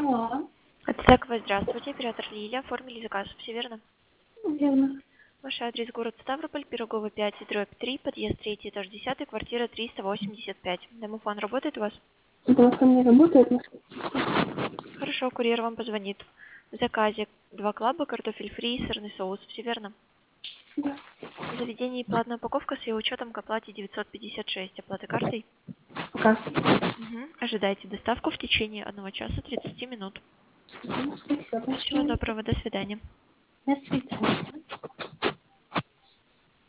Алло, Так, вы здравствуйте, оператор Лилия, оформили заказ, все верно? верно. Ваш адрес город Ставрополь, Пирогово 5, дробь 3, подъезд 3, этаж 10, квартира 385. Домофон работает у вас? Телефон не работает, но Хорошо, курьер вам позвонит. В заказе 2 клаба, картофель фри и сырный соус, все верно? да, В заведении платная упаковка с ее учетом к оплате 956, оплата картой. пока. Ожидайте доставку в течение 1 часа 30 минут. Спасибо Всего большое. доброго, до свидания. До свидания.